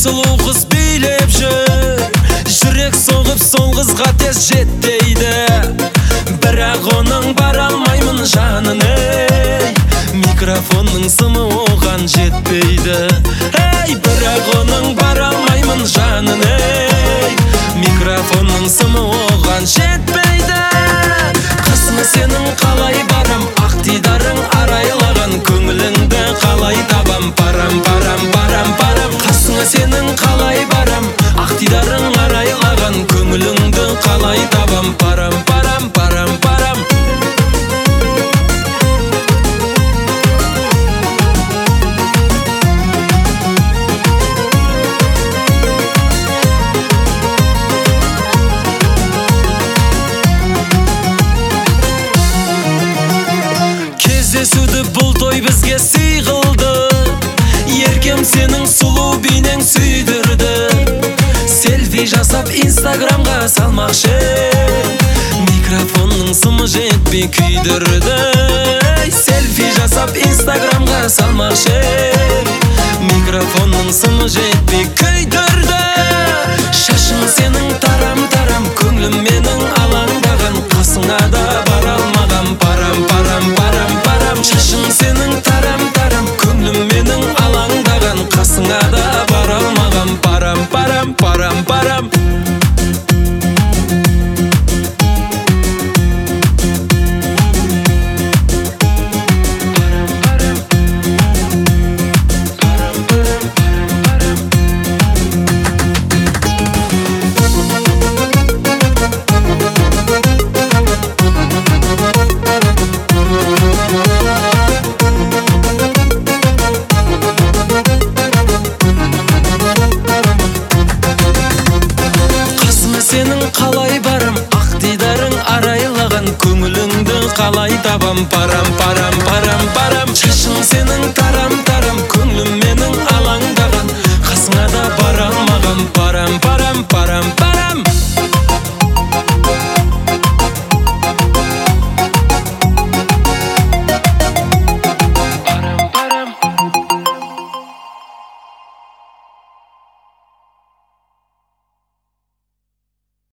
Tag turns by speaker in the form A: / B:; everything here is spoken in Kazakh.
A: сұлу қыз билеп жүр, жүрек соғып сол қызға тез жет дейді. Бірақ оның бара алмаймын жанын, микрофонның сымы оған жетпейді. Бірақ оның бара алмаймын жанын, микрофонның сымы оған жетпейді. Қасыңа сенің қалай барам, ақ дидарың арайлаған, көңіліңді қалай табам, парам парам парам парам. Қасыңа сенің қалай барам, ақ дидарың арайлаған, көңіліңді қалай табам, парам парам парам парам. Кездесуді бұл той бізге сый қылды, еркем сенің сұлу бейнең сүйдірді. Селфи жасап инстаграмға салмақшы, микрофонның сымы жетпей күйдірді. Селфи жасап инстаграмға салмақшы, микрофонның сымы жетпей күйдірді. Шашың сенің тарам-тарам, көңілім менің алаңдаған, қасыңа да бара алмаған, парам парам парам парам. Шашың сенің тарам-тарам, көңілім менің алаңдаған, қасыңа да бара алмаған, парам парам парам парам. Сенің қалай барам, ақ дидарың арайлаған, көңіліңді қалай табам, парам парам парам парам.